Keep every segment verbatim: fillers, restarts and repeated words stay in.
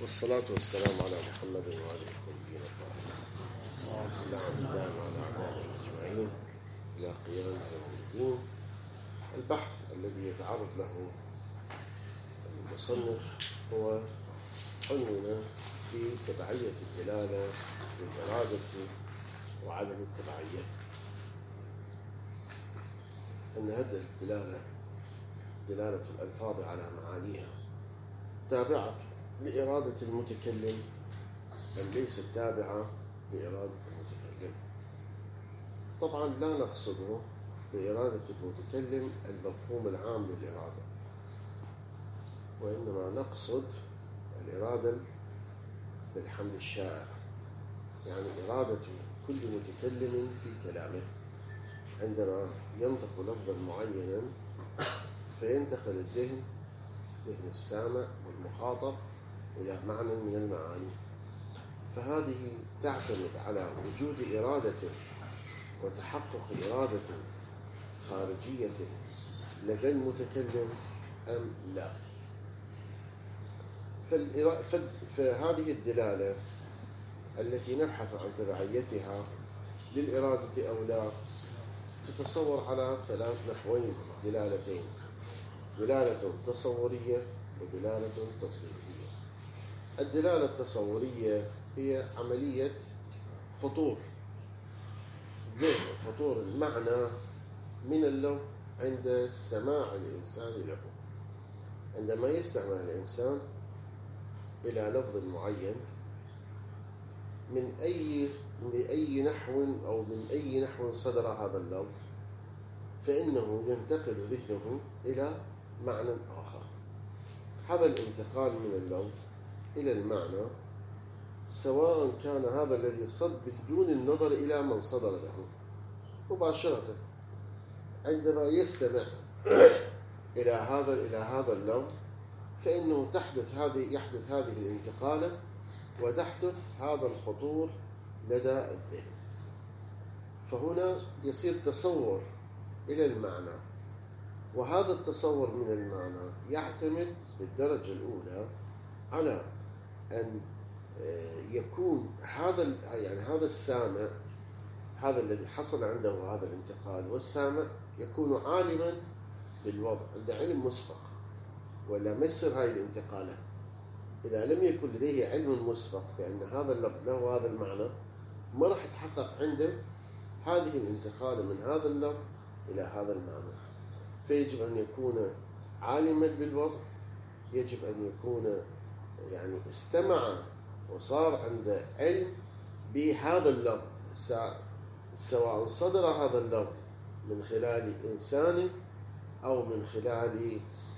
والصلاة والسلام على محمد وآله الطيبين الطاهرين. السلام على أعدائنا أجمعين إلى قيام يوم الدين. البحث الذي يتعرض له المصنف هو عنوان في تبعية الدلالة للإرادة وعدم التبعية. أن هذه الدلالة دلالة الألفاظ على معانيها تابعة لإرادة المتكلم أم ليست تابعة لإرادة المتكلم. طبعا لا نقصد بإرادة المتكلم المفهوم العام للإرادة، وإنما نقصد الإرادة بالحمل الشائع، يعني إرادة كل متكلم في كلامه عندما ينطق لفظا معينا فينتقل الذهن ذهن السامع والمخاطب إلى معنى من المعاني، فهذه تعتمد على وجود إرادة وتحقق إرادة خارجية لدى المتكلم أم لا. فهذه الدلالة التي نبحث عن تبعيتها للإرادة أو لا تتصور على ثلاث نحوين دلالتين: دلالة تصورية ودلالة تصديقية. الدلالة التصورية هي عملية خطور ذهن خطور المعنى من اللفظ عند سماع الإنسان له. عندما يستمع الإنسان إلى لفظ معين من أي بأي نحو أو من أي نحو صدر هذا اللفظ، فإنه ينتقل ذهنه إلى معنى آخر. هذا الانتقال من اللفظ إلى المعنى سواء كان هذا الذي صد بدون النظر إلى من صدر له مباشرة. عندما يستمع إلى هذا إلى هذا اللفظ فإنه تحدث هذه يحدث هذه الانتقالة وتحدث هذا الخطور لدى الذهن، فهنا يصير تصور إلى المعنى. وهذا التصور من المعنى يعتمد بالدرجة الأولى على أن يكون هذا يعني هذا السامع، هذا الذي حصل عنده هذا الانتقال، والسامع يكون عالما بالوضع، عنده علم مسبق، ولا ما يصير هاي الانتقالة إذا لم يكن لديه علم مسبق بأن هذا اللفظ له هذا المعنى، ما راح يتحقق عنده هذه الانتقالة من هذا اللفظ إلى هذا المعنى. فيجب أن يكون عالما بالوضع، يجب أن يكون يعني استمع وصار عنده علم بهذا اللفظ، سواء صدر هذا اللفظ من خلال إنسان أو من خلال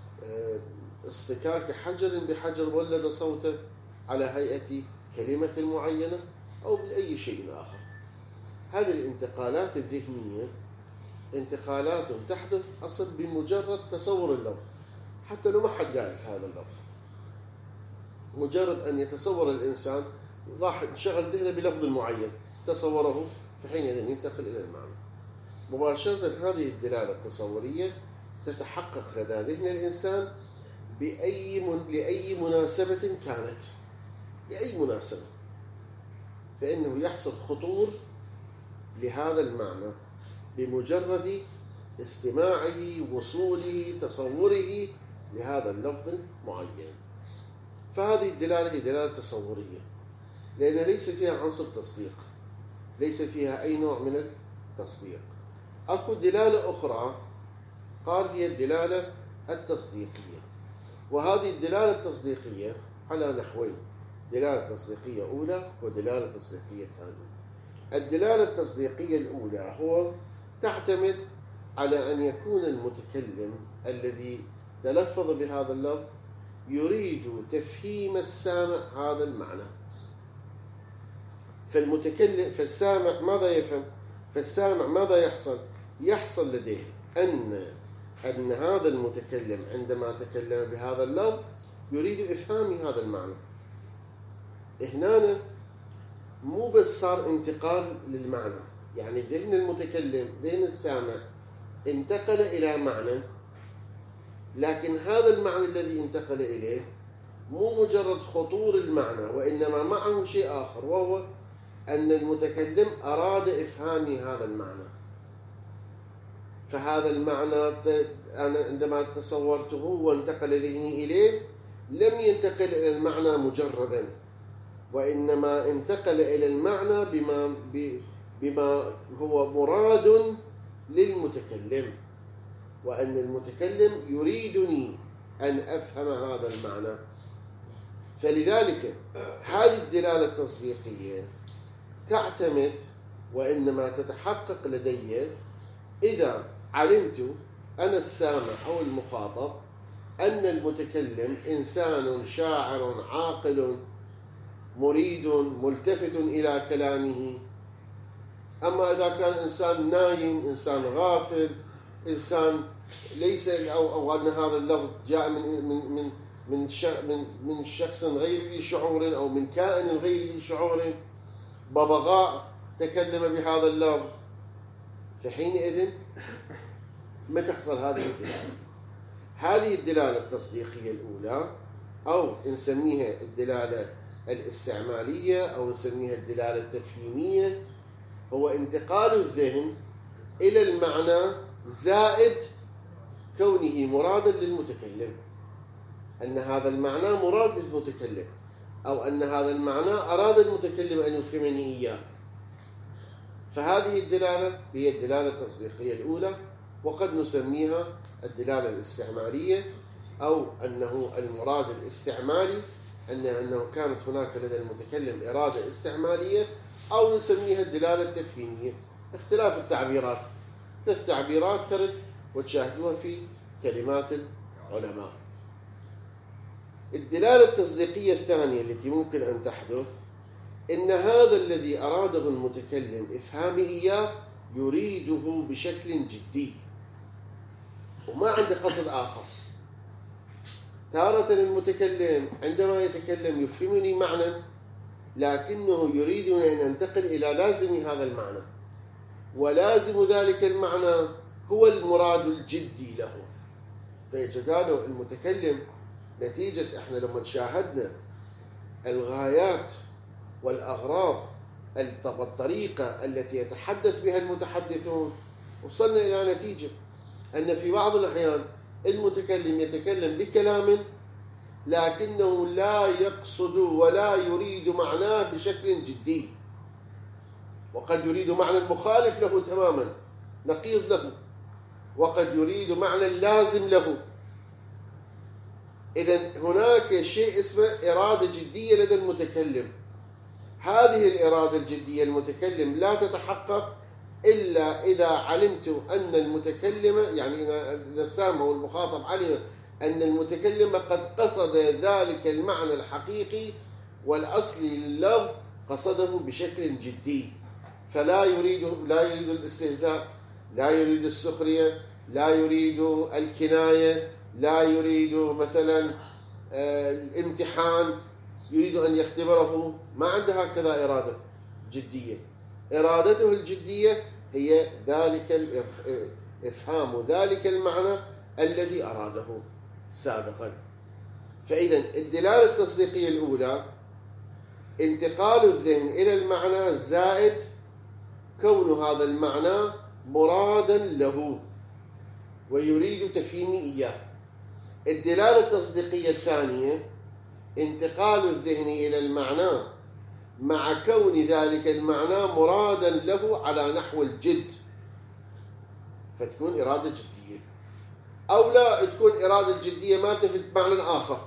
اصطكاك حجر بحجر ولد صوته على هيئة كلمة معينة أو بأي شيء آخر. هذه الانتقالات الذهنية انتقالات تحدث أصل بمجرد تصور اللفظ، حتى لو ما حد قال هذا اللفظ، مجرد أن يتصور الإنسان راح يشغل ذهنه بلفظ معين تصوره، في حينئذ ينتقل إلى المعنى مباشرة. هذه الدلالة التصورية تتحقق لدى ذهن الإنسان بأي من... لأي مناسبة كانت، لأي مناسبة، فإنه يحصل خطور لهذا المعنى بمجرد استماعه، وصوله، تصوره لهذا اللفظ المعين. فهذه الدلالة هي دلالة تصورية، لأن ليس فيها عنصر تصديق، ليس فيها أي نوع من التصديق. أكو دلالة أخرى قال هي الدلالة التصديقية، وهذه الدلالة التصديقية على نحوين: دلالة تصديقية أولى ودلالة تصديقية ثانية. الدلالة التصديقية الأولى هو تعتمد على أن يكون المتكلم الذي تلفظ بهذا اللفظ يريد تفهيم السامع هذا المعنى. فالمتكلم فالسامع ماذا يفهم؟ فالسامع ماذا يحصل؟ يحصل لديه أن أن هذا المتكلم عندما تكلم بهذا اللفظ يريد إفهام هذا المعنى. هنا مو بس صار انتقال للمعنى، يعني ذهن المتكلم ذهن السامع انتقل إلى معنى، لكن هذا المعنى الذي انتقل إليه مو مجرد خطور المعنى، وإنما معه شيء آخر، وهو أن المتكلم أراد إفهامي هذا المعنى. فهذا المعنى أنا عندما تصورته وانتقل ذهني إليه لم ينتقل إلى المعنى مجردا، وإنما انتقل إلى المعنى بما, بما هو مراد للمتكلم، وأن المتكلم يريدني أن أفهم هذا المعنى. فلذلك هذه الدلالة التصديقية تعتمد وإنما تتحقق لدي إذا علمت أنا السامع أو المخاطب أن المتكلم إنسان شاعر عاقل مريد ملتفت إلى كلامه. أما إذا كان إنسان نايم، إنسان غافل، إنسان ليس أو, أو أن هذا اللفظ جاء من من من من, من, من شخص غير ذي شعور أو من كائن غير ذي شعور، ببغاء تكلم بهذا اللفظ، فحينئذ ما تحصل هذه الدلالة. هذه الدلالة التصديقية الأولى، أو نسميها الدلالة الاستعمالية أو نسميها الدلالة التفهيمية، هو انتقال الذهن إلى المعنى زائد كونه مرادا للمتكلم، أن هذا المعنى مراد للمتكلم، أو أن هذا المعنى أراد المتكلم أن يفهمني إياه. فهذه الدلالة هي الدلالة التصديقية الأولى، وقد نسميها الدلالة الاستعمالية، أو أنه المراد الاستعمالي، أن أنه كانت هناك لدى المتكلم إرادة استعمالية، أو نسميها الدلالة التفهيمية. اختلاف التعبيرات، ثلاث تعبيرات ترد وتشاهدوها في كلمات العلماء. الدلالة التصديقية الثانية التي ممكن أن تحدث إن هذا الذي أراده المتكلم إفهامي إياه يريده بشكل جدي وما عنده قصد آخر. تارة المتكلم عندما يتكلم يفهمني معنى، لكنه يريدني أن أنتقل إلى لازم هذا المعنى، ولازم ذلك المعنى هو المراد الجدي له. فيجعله المتكلم نتيجة إحنا لما شاهدنا الغايات والأغراض الطريقة التي يتحدث بها المتحدثون، وصلنا إلى نتيجة أن في بعض الأحيان المتكلم يتكلم بكلام لكنه لا يقصد ولا يريد معناه بشكل جدي، وقد يريد معنى مخالف له تماما نقيض له، وقد يريد معنى لازم له. إذن هناك شيء اسمه إرادة جدية لدى المتكلم. هذه الإرادة الجدية المتكلم لا تتحقق إلا إذا علمت أن المتكلم، يعني إذا السامع والمخاطب علم أن المتكلم قد قصد ذلك المعنى الحقيقي والأصلي لللفظ، قصده بشكل جدي، فلا يريد لا يريد الاستهزاء، لا يريد السخرية، لا يريد الكناية، لا يريد مثلا الامتحان، يريد أن يختبره. ما عنده هكذا إرادة جدية. إرادته الجدية هي ذلك إفهام ذلك المعنى الذي أراده سابقا. فإذا الدلالة التصديقية الأولى انتقال الذهن إلى المعنى زائد كون هذا المعنى مرادا له ويريد تفهيمي إياه. الدلالة التصديقية الثانية انتقال الذهن إلى المعنى مع كون ذلك المعنى مرادا له على نحو الجد، فتكون إرادة جدية، أو لا تكون إرادة جدية ما تفيد معنى آخر.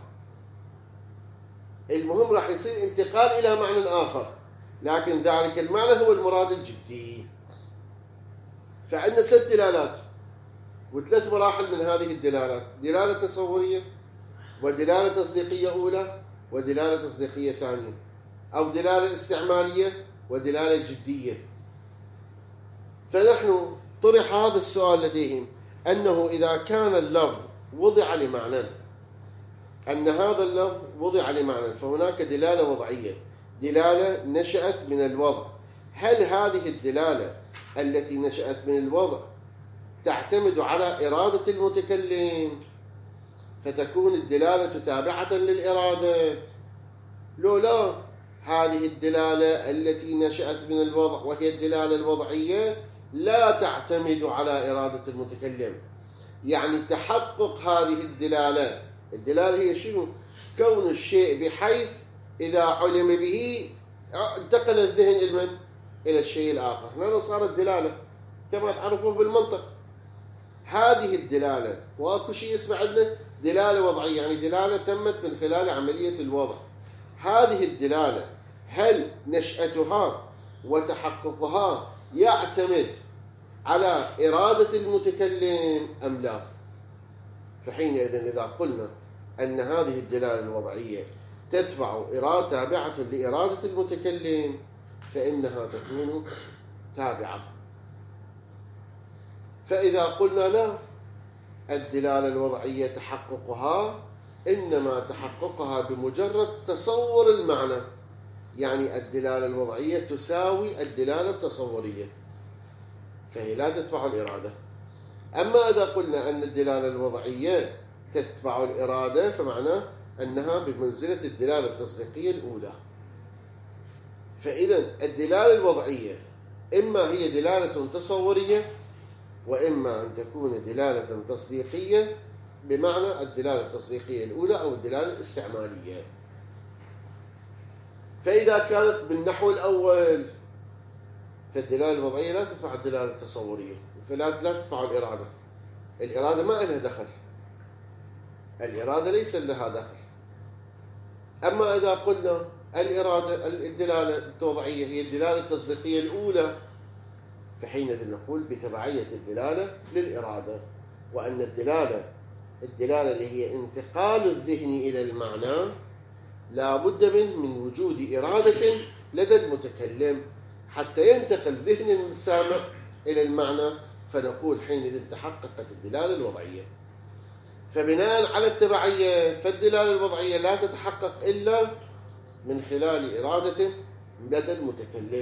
المهم راح يصير انتقال إلى معنى آخر، لكن ذلك المعنى هو المراد الجدي. فعندنا ثلاث دلالات وثلاث مراحل من هذه الدلالات: دلالة تصورية، ودلالة تصديقية أولى، ودلالة تصديقية ثانية، أو دلالة استعمالية ودلالة جدية. فنحن طرح هذا السؤال لديهم أنه إذا كان اللفظ وضع لمعنى، أن هذا اللفظ وضع لمعنى، فهناك دلالة وضعية، دلالة نشأت من الوضع. هل هذه الدلالة التي نشأت من الوضع تعتمد على إرادة المتكلم، فتكون الدلالة تابعة للإرادة. لولا هذه الدلالة التي نشأت من الوضع وهي الدلالة الوضعية لا تعتمد على إرادة المتكلم. يعني تحقق هذه الدلالة، الدلالة هي شنو؟ كون الشيء بحيث إذا علم به انتقل الذهن إلى من؟ إلى الشيء الآخر. هنا صارت دلالة كما تعرفون بالمنطق. هذه الدلالة وأكو شيء اسمه عندنا دلالة وضعية، يعني دلالة تمت من خلال عملية الوضع. هذه الدلالة هل نشأتها وتحققها يعتمد على إرادة المتكلم أم لا؟ فحينئذ إذا قلنا أن هذه الدلالة الوضعية تتبع إرادة تابعة لإرادة المتكلم فإنها تكون تابعة. فإذا قلنا لا، الدلالة الوضعية تحققها إنما تحققها بمجرد تصور المعنى، يعني الدلالة الوضعية تساوي الدلالة التصورية، فهي لا تتبع الإرادة. أما إذا قلنا أن الدلالة الوضعية تتبع الإرادة فمعناه أنها بمنزلة الدلالة التصديقية الأولى. فإذا الدلالة الوضعية إما هي دلالة تصورية وإما أن تكون دلالة تصديقية بمعنى الدلالة التصديقية الأولى أو الدلالة الاستعمالية. فإذا كانت بالنحو الأول فالدلالة الوضعية لا تتبع الدلالة التصورية، فلا لا تتبع الإرادة. الإرادة ما لها دخل، الإرادة ليس لها دخل. أما إذا قلنا الإرادة الدلالة الوضعية هي الدلالة التصديقية الأولى فحينئذ نقول بتبعية الدلالة للإرادة، وأن الدلالة الدلالة اللي هي انتقال الذهن إلى المعنى لا بد من من وجود إرادة لدى المتكلم حتى ينتقل ذهن السامع إلى المعنى، فنقول حينئذ تحققت الدلالة الوضعية. فبناء على التبعية فالدلالة الوضعية لا تتحقق إلا من خلال إرادة لدى المتكلم.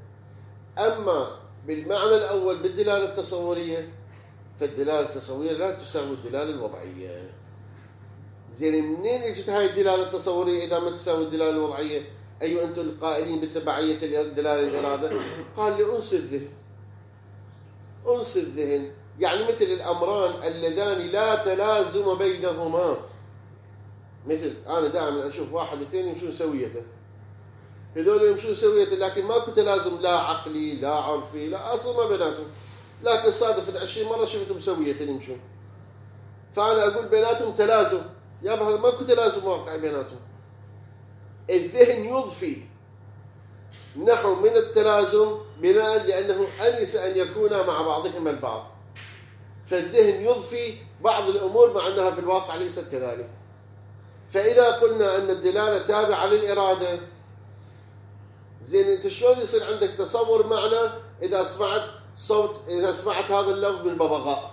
أما بالمعنى الأول بالدلالة التصورية فالدلالة التصورية لا تساوي الدلالة الوضعية. زين منين اجت هاي الدلالة التصورية إذا ما تساوي الدلالة الوضعية؟ أيها أنتم القائلين بتبعية الدلالة الإرادة؟ قال لأنس الذهن. أنس الذهن يعني مثل الأمران اللذان لا تلازم بينهما. مثل أنا دائما أشوف واحد واثنين يمشون سوية، هذول يمشون سوية لكن ماكو تلازم لا عقلي لا عرفي لا أصلا ما بيناتهم، لكن صادفت عشرين مرة شفتهم سوية يمشون، فأنا أقول بيناتهم تلازم. يا هذا ماكو تلازم واقعي بيناتهم. الذهن يضفي نحو من التلازم بناء لأنه أنس أن يكونا مع بعضهما البعض، فالذهن يضفي بعض الأمور مع أنها في الواقع ليست كذلك. فإذا قلنا أن الدلالة تابعة للإرادة، زين أنت شلون يصير عندك تصور معنى إذا سمعت صوت إذا سمعت هذا اللفظ من ببغاء؟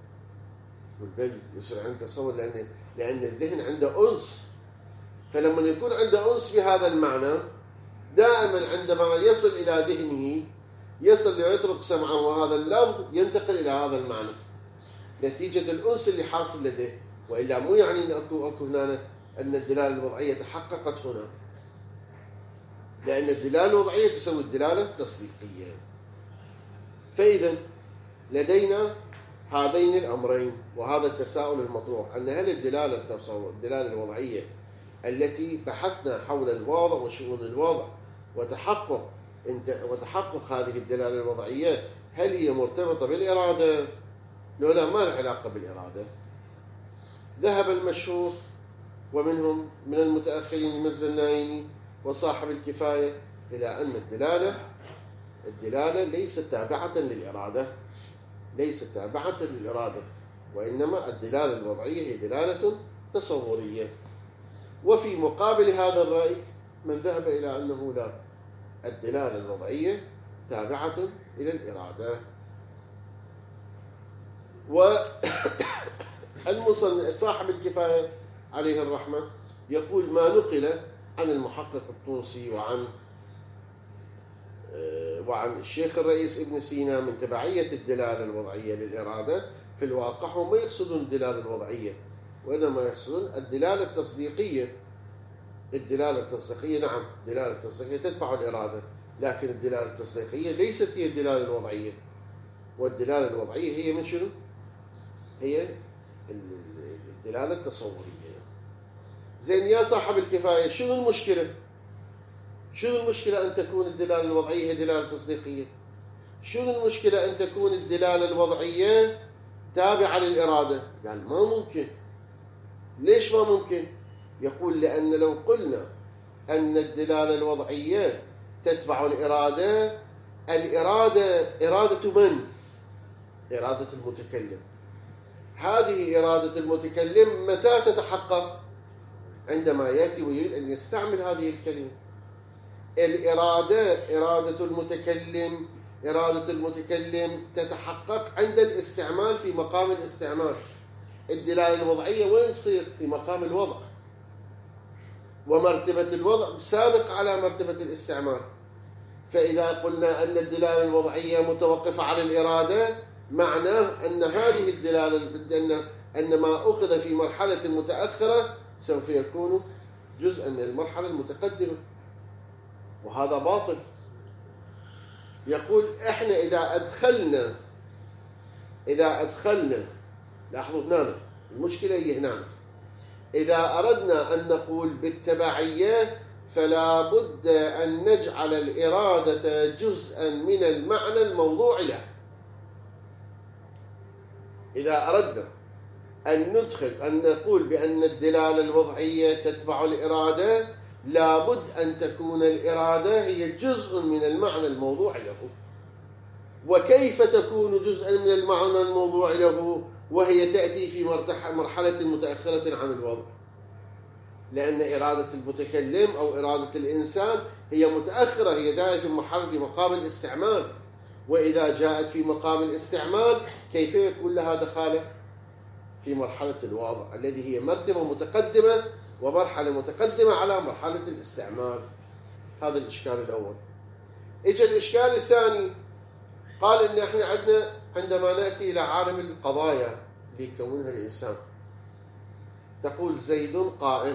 بل يصير عندك تصور لأن لأن الذهن عنده أنس، فلما يكون عنده أنس في هذا المعنى دائما عندما يصل إلى ذهنه يصل ويترك سمعه هذا اللفظ ينتقل إلى هذا المعنى نتيجة الأنس اللي حاصل لديه. وإلا مو يعني أن أكو أكو هنا أن الدلالة الوضعية تحققت هنا، لأن الدلالة الوضعية تساوي الدلالة التصديقية. فإذا لدينا هذين الأمرين وهذا التساؤل المطروح، أن هل الدلالة الدلالة الوضعية التي بحثنا حول الوضع وشؤون الوضع وتحقق وتحقق هذه الدلالة الوضعية هل هي مرتبطة بالإرادة؟ لو لا، ما لها علاقة بالإرادة. ذهب المشهور ومنهم من المتأخرين مرزا النايني وصاحب الكفاية إلى أن الدلالة الدلالة ليست تابعة للإرادة، ليست تابعة للإرادة، وإنما الدلالة الوضعية هي دلالة تصورية. وفي مقابل هذا الرأي من ذهب إلى أنه لا، الدلالة الوضعية تابعة إلى الإرادة. والمصنف صاحب الكفاية عليه الرحمة يقول ما نقل عن المحقق الطوسي وعن وعن الشيخ الرئيس ابن سينا من تبعية الدلالة الوضعية للإرادة في الواقع هم ما يقصدون الدلالة الوضعية، وإنما يحصلون الدلالة التصديقية. الدلالة التصديقية نعم، الدلالة التصديقية تتبع الإرادة، لكن الدلالة التصديقية ليست هي الدلالة الوضعية، والدلالة الوضعية هي من شنو؟ هي الدلالة التصورية. زين يا صاحب الكفاية، شنو المشكلة؟ شنو المشكلة أن تكون الدلالة الوضعية هي دلالة تصديقية؟ شنو المشكلة أن تكون الدلالة الوضعية تابعة للإرادة؟ يعني ما ممكن. ليش ما ممكن؟ يقول لأن لو قلنا أن الدلالة الوضعية تتبع الإرادة، الإرادة إرادة من؟ إرادة المتكلم. هذه إرادة المتكلم متى تتحقق؟ عندما يأتي ويريد أن يستعمل هذه الكلمة. الإرادة إرادة المتكلم إرادة المتكلم تتحقق عند الاستعمال في مقام الاستعمال. الدلالة الوضعية وين تصير؟ في مقام الوضع، ومرتبة الوضع سابق على مرتبة الاستعمال. فإذا قلنا أن الدلالة الوضعية متوقفة على الإرادة، معناه أن هذه الدلالة أن أن ما أخذ في مرحلة متأخرة سوف يكون جزءا من المرحلة المتقدمة، وهذا باطل. يقول إحنا إذا أدخلنا إذا أدخلنا لاحظوا هنا المشكلة هي هنا، إذا أردنا أن نقول بالتبعية فلا بد أن نجعل الإرادة جزءا من المعنى الموضوع له. إذا أردنا أن ندخل أن نقول بأن الدلالة الوضعية تتبع الإرادة، لابد أن تكون الإرادة هي جزء من المعنى الموضوع له. وكيف تكون جزءا من المعنى الموضوع له وهي تأتي في مرحلة متأخرة عن الوضع؟ لأن إرادة المتكلم أو إرادة الإنسان هي متأخرة، هي جاءت في مرحلة في مقام الاستعمال. وإذا جاءت في مقام الاستعمال كيف يكون لها دخالة في مرحلة الوضع الذي هي مرتبة متقدمة ومرحلة متقدمة على مرحلة الاستعمال؟ هذا الإشكال الأول. إجا الإشكال الثاني، قال إن إحنا عندنا عندما نأتي إلى عالم القضايا اللي يكونها الإنسان، تقول زيد قائم.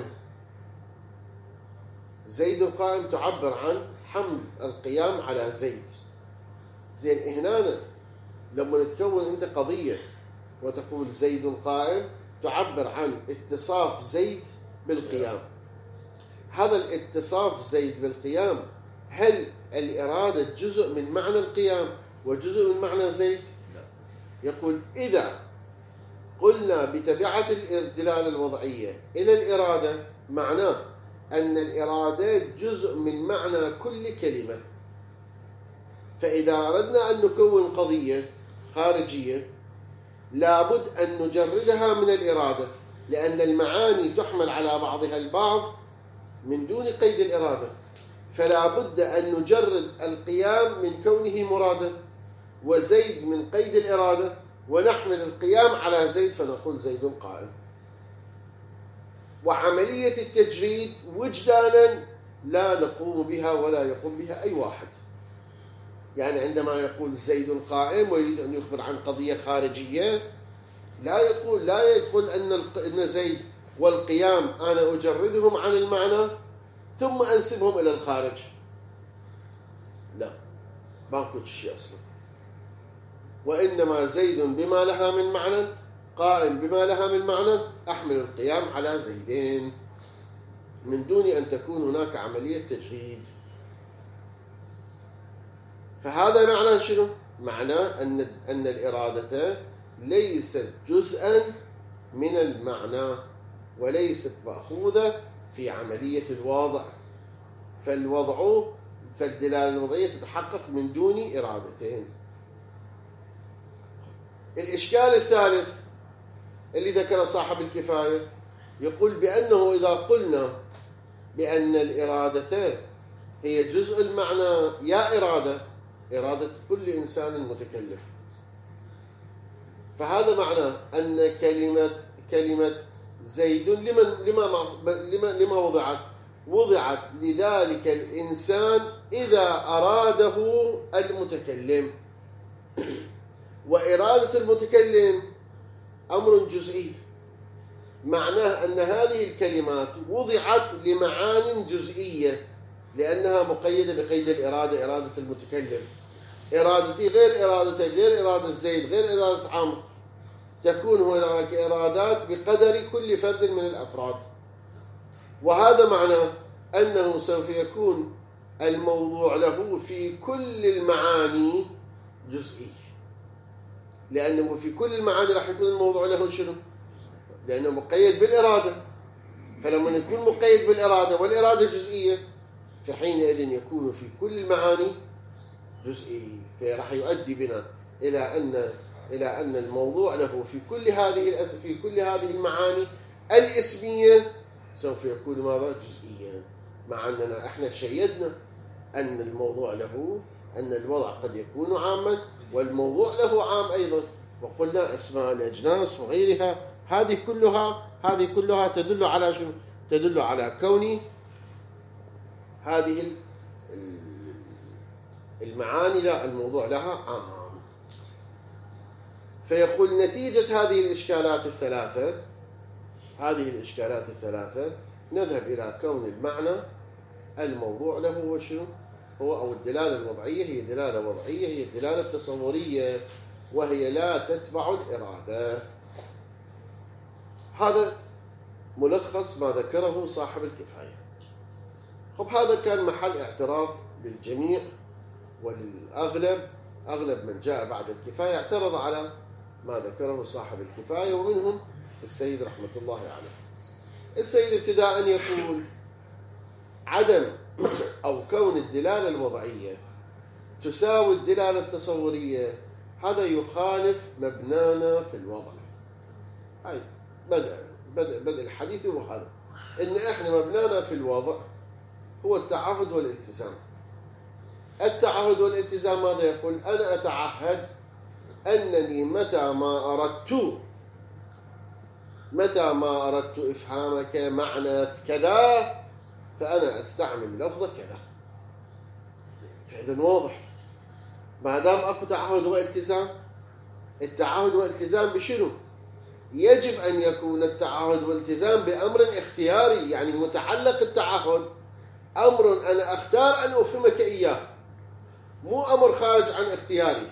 زيد قائم تعبر عن حمل القيام على زيد. زين هنا لما تكون أنت قضية وتقول زيد قائم، تعبر عن اتصاف زيد بالقيام. هذا الاتصاف زيد بالقيام، هل الإرادة جزء من معنى القيام وجزء من معنى زيد؟ يقول إذا قلنا بتبعة الدلالة الوضعية إلى الإرادة، معناه أن الإرادة جزء من معنى كل كلمة. فإذا أردنا أن نكون قضية خارجية لابد أن نجردها من الإرادة، لأن المعاني تحمل على بعضها البعض من دون قيد الإرادة. فلا بد أن نجرد القيام من كونه مرادا، وزيد من قيد الإرادة، ونحمل القيام على زيد فنقول زيد قائم. وعملية التجريد وجدانا لا نقوم بها ولا يقوم بها أي واحد. يعني عندما يقول زيد قائم ويريد أن يخبر عن قضية خارجية، لا يقول لا يقول أن أن زيد والقيام أنا أجردهم عن المعنى ثم أنسبهم إلى الخارج. لا، ماكو شيء أصلا. وإنما زيد بما لها من معنى، قائم بما لها من معنى، أحمل القيام على زيدين من دون أن تكون هناك عملية تجريد. فهذا معناه شنو؟ معناه أن أن الإرادة ليست جزءا من المعنى وليست مأخوذة في عملية الوضع. فالوضع فالدلالة الوضعية تتحقق من دون إرادتين. الإشكال الثالث اللي ذكر صاحب الكفاية، يقول بأنه إذا قلنا بأن الإرادة هي جزء المعنى، يا إرادة إرادة كل إنسان متكلم، فهذا معناه أن كلمة كلمة زيد لمن لما لما لما وضعت وضعت لذلك الإنسان إذا أراده المتكلم. وإرادة المتكلم أمر جزئي، معناه أن هذه الكلمات وضعت لمعان جزئية لأنها مقيدة بقيد الإرادة، إرادة المتكلم، إرادتي غير إرادتي، غير إرادة زيد، غير إرادة عمرو، تكون هناك إرادات بقدر كل فرد من الأفراد. وهذا معناه أنه سوف يكون الموضوع له في كل المعاني جزئي، لأنه في كل المعاني راح يكون الموضوع له شنو؟ لأنه مقيد بالإرادة. فلما يكون مقيد بالإرادة والإرادة جزئية فحينئذ يكون في كل المعاني جزئي، فراح يؤدي بنا إلى أن إلى أن الموضوع له في كل هذه في كل هذه المعاني الاسمية سوف يكون ماذا؟ جزئيا، مع أننا احنا شيدنا أن الموضوع له أن الوضع قد يكون عاما والموضوع له عام أيضا، وقلنا أسماء الأجناس وغيرها هذه كلها هذه كلها تدل على شنو؟ تدل على كون هذه المعاني لا الموضوع لها عام. فيقول نتيجة هذه الإشكالات الثلاثة هذه الإشكالات الثلاثة نذهب إلى كون المعنى الموضوع له هو شنو؟ هو أو الدلالة الوضعية هي دلالة وضعية، هي الدلالة التصورية، وهي لا تتبع الإرادة. هذا ملخص ما ذكره صاحب الكفاية. خب هذا كان محل اعتراض للجميع، وللأغلب أغلب من جاء بعد الكفاية اعترض على ما ذكره صاحب الكفاية، ومنهم السيد رحمة الله عليه. السيد ابتداء يقول عدم أو كون الدلالة الوضعية تساوي الدلالة التصورية هذا يخالف مبنانا في الوضع. هاي بدأ بدأ بدأ الحديث هو هذا، إن إحنا مبنانا في الوضع هو التعهد والالتزام. التعهد والالتزام ماذا يقول؟ أنا أتعهد أنني متى ما أردت متى ما أردت إفهامك معنى كذا فأنا أستعمل لفظ كذا. فإذن واضح ما دام أكو تعهد والتزام. التعهد والالتزام بشنو؟ يجب أن يكون التعهد والالتزام بأمر اختياري، يعني متعلق التعهد أمر أنا أختار أن أفهمك إياه، مو أمر خارج عن اختياري.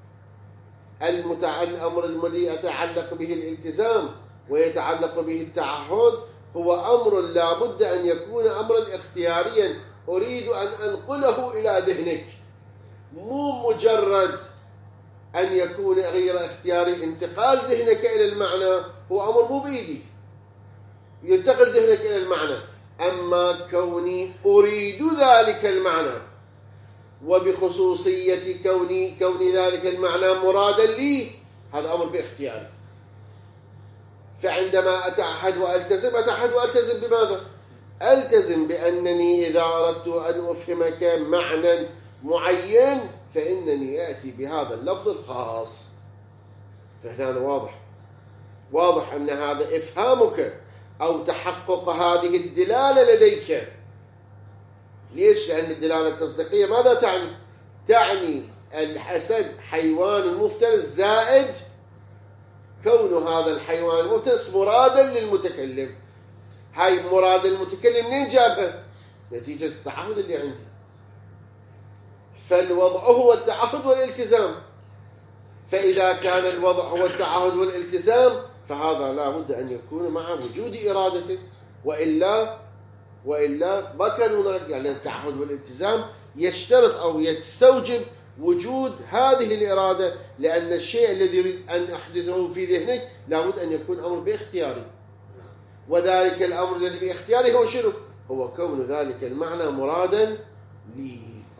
الأمر الذي يتعلق به الالتزام ويتعلق به التعهد هو أمر لا بد أن يكون أمرا اختياريا أريد أن أنقله إلى ذهنك، مو مجرد أن يكون غير اختياري. انتقال ذهنك إلى المعنى هو أمر مو بإيدي، ينتقل ذهنك إلى المعنى. أما كوني أريد ذلك المعنى وبخصوصية كوني كون ذلك المعنى مرادا لي هذا أمر باختياري. فعندما أتعهد وألتزم أتعهد وألتزم بماذا؟ ألتزم بأنني إذا أردت أن أفهمك معنى معين فإنني أأتي بهذا اللفظ الخاص. فهنا واضح واضح أن هذا إفهامك أو تحقق هذه الدلالة لديك. ليش؟ لأن الدلالة التصديقية ماذا تعني؟ تعني الحسد حيوان مفترس زائد كون هذا الحيوان المفترس مرادا للمتكلم. هاي مراد المتكلم منين جابها؟ نتيجة التعهد اللي عنده. فالوضع هو التعهد والالتزام. فإذا كان الوضع هو التعهد والالتزام فهذا لا بد أن يكون مع وجود إرادته، وإلا وإلا ما كان هناك. يعني التعهد والالتزام يشترط أو يستوجب وجود هذه الإرادة، لأن الشيء الذي يريد أن أحدثه في ذهنك لابد أن يكون أمر باختياري، وذلك الأمر الذي باختياري هو شنو؟ هو كون ذلك المعنى مرادا لي.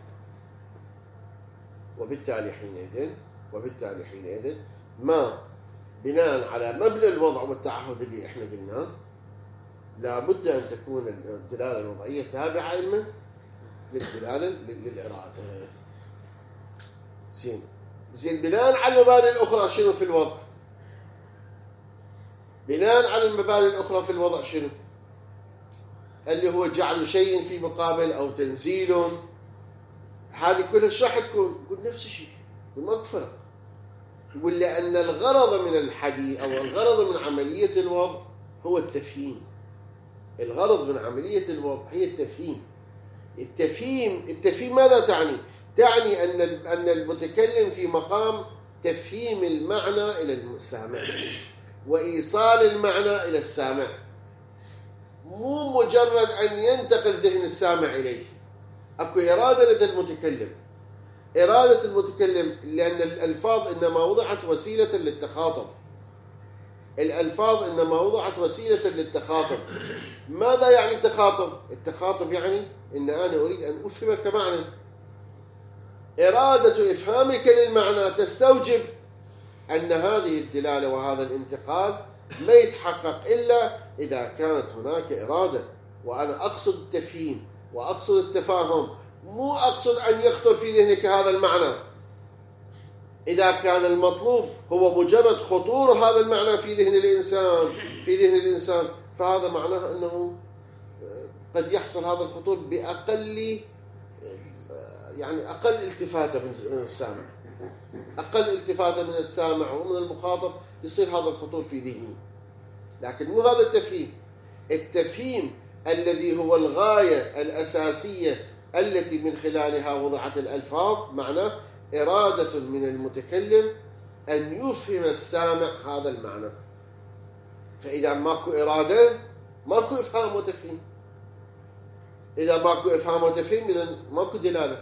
وبالتالي حينئذ وبالتالي حينئذ ما بناء على مبنى الوضع والتعهد اللي احنا قلناه لابد أن تكون الدلالة الوضعية تابعة علما للدلالة للإرادة. زين زين بناء على المباني الأخرى شنو في الوضع؟ بناء على المباني الأخرى في الوضع شنو؟ اللي هو جعل شيء في مقابل أو تنزيل. هذه كلها ايش راح تكون؟ يقول نفس الشيء، ما فرق. يقول لأن الغرض من الحديث أو الغرض من عملية الوضع هو التفهيم. الغرض من عملية الوضع هي التفهيم. التفهيم التفهيم ماذا تعني؟ تعني أن أن المتكلم في مقام تفهيم المعنى إلى السامع وإيصال المعنى إلى السامع، مو مجرد أن ينتقل ذهن السامع إليه. أكو إرادة لدى المتكلم، إرادة المتكلم، لأن الألفاظ إنما وضعت وسيلة للتخاطب. الألفاظ إنما وضعت وسيلة للتخاطب. ماذا يعني التخاطب؟ التخاطب يعني إن أنا أريد أن أفهمك معنى. إرادة إفهامك للمعنى تستوجب أن هذه الدلالة وهذا الانتقال ما يتحقق إلا إذا كانت هناك إرادة، وأنا أقصد التفهيم وأقصد التفاهم، مو أقصد أن يخطر في ذهنك هذا المعنى. إذا كان المطلوب هو مجرد خطور هذا المعنى في ذهن الإنسان في ذهن الإنسان فهذا معناه أنه قد يحصل هذا الخطور بأقل يعني أقل التفاتة من السامع، أقل التفاتة من السامع ومن المخاطب يصير هذا الخطور في ذهنه. لكن مو هذا التفهيم. التفهيم الذي هو الغاية الأساسية التي من خلالها وضعت الألفاظ معناه إرادة من المتكلم أن يفهم السامع هذا المعنى. فإذا ماكو إرادة ماكو إفهام وتفهيم. إذا ماكو إفهام وتفهيم إذا ماكو دلالة،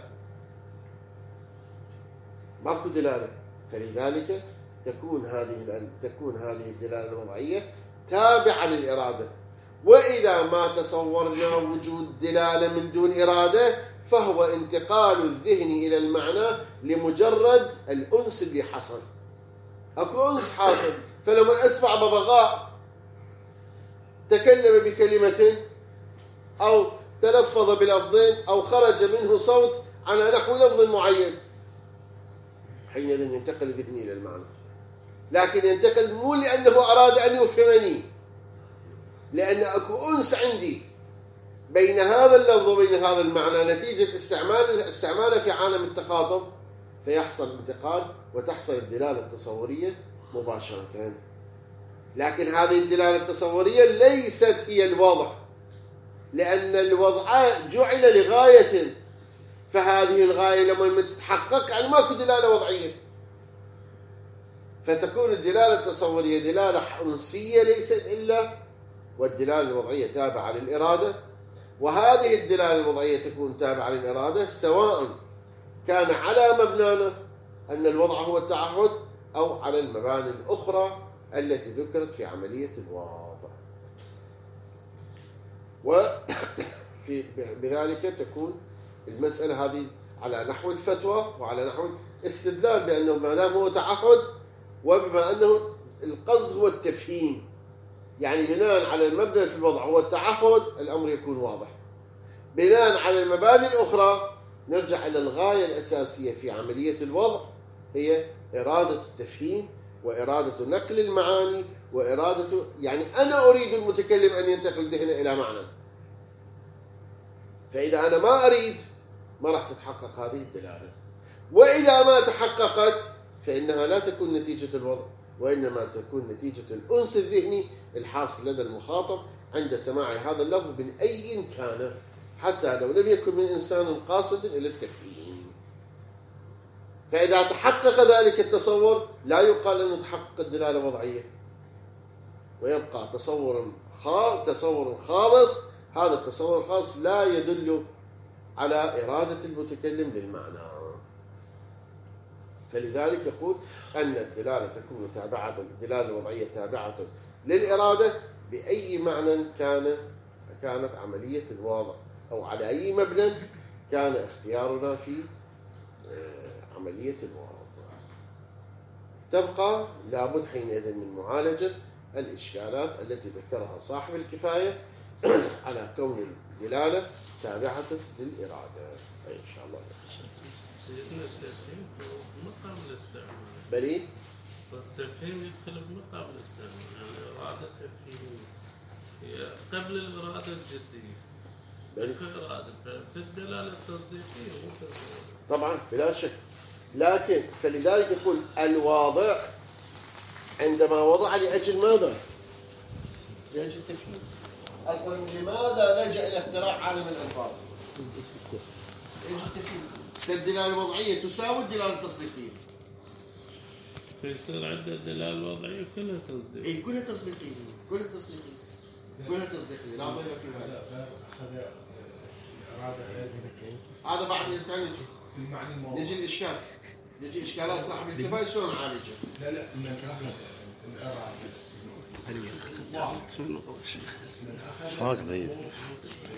ماكو دلالة. فلذلك تكون هذه تكون هذه الدلالة الوضعية تابعة للإرادة. وإذا ما تصورنا وجود دلالة من دون إرادة فهو انتقال الذهن إلى المعنى لمجرد الأنس اللي حصل. أكو أنس حاصل، فلما أسمع ببغاء تكلم بكلمة أو تلفظ بلفظين أو خرج منه صوت على نحو لفظ معين، حينئذ ينتقل ذهني إلى المعنى. لكن ينتقل مو لأنه أراد أن يفهمني، لأن أكو أنس عندي بين هذا اللفظ وبين هذا المعنى نتيجة استعمال استعماله في عالم التخاطب، فيحصل انتقال وتحصل الدلالة التصورية مباشرة. لكن هذه الدلالة التصورية ليست هي الوضع، لأن الوضع جعل لغاية، فهذه الغاية لما تتحقق يعني ماكو دلالة وضعية، فتكون الدلالة التصورية دلالة أنسية ليست إلا، والدلالة الوضعية تابعة للإرادة. وهذه الدلالة الوضعية تكون تابعة للإرادة سواء كان على مبنانا أن الوضع هو التعهد أو على المباني الأخرى التي ذكرت في عملية الوضع. وفي بذلك تكون المسألة هذه على نحو الفتوى وعلى نحو الاستدلال بأنه ما دام هو تعهد وبما أنه القصد هو التفهيم، يعني بناء على المبنى في الوضع هو التعهد الأمر يكون واضح. بناء على المباني الأخرى نرجع إلى الغاية الأساسية في عملية الوضع هي إرادة التفهيم وإرادة نقل المعاني وإرادة، يعني أنا أريد المتكلم أن ينتقل ذهنه إلى معنى، فإذا أنا ما أريد ما راح تتحقق هذه الدلالة. وإذا ما تحققت فإنها لا تكون نتيجة الوضع، وإنما تكون نتيجة الأنس الذهني الحاصل لدى المخاطب عند سماع هذا اللفظ من أي كان، حتى لو لم يكن من إنسان قاصد إلى التفهيم. فإذا تحقق ذلك التصور لا يقال أنه تحقق الدلالة الوضعية، ويبقى تصور خالص تصور خالص. هذا التصور الخاص لا يدل على إرادة المتكلم للمعنى. فلذلك يقول أن الدلالة تكون تابعة، الدلالة الوضعية تابعة للإرادة بأي معنى كان كانت عملية الوضع، أو على أي مبنى كان اختيارنا في عملية الوضع. تبقى لابد حينئذ من معالجة الإشكالات التي ذكرها صاحب الكفاية على كون الدلالة تابعة للإرادة. إن شاء الله. سيدنا التفهيم ما قبل الاستعمال. بلي؟ التفهيم يدخل بمقام الاستعمال، يعني الإرادة التفهيمية هي قبل الإرادة الجدية. بلي؟ إرادة في الدلالة التصديقية مو طبعا بلا شك. لكن فلذلك يقول الواضع عندما وضع لأجل ماذا؟ لأجل التفهيم. أصلا لماذا لجأ إلى اختراع عالم الألفاظ؟ لأجل التفهيم. الدلالة الوضعية تساوي الدلالة التصديقية. فيصير عندنا الدلالة الوضعية كلها تصديق. إي كلها تصديقية، كلها تصديقية، كلها تصديقية، لا ضير في هذا. هذا بعد إنسان يجي الإشكال، يجي إشكالات صاحب الكفاية شلون نعالجها؟ لا لا الإرادة. فاق ضيق.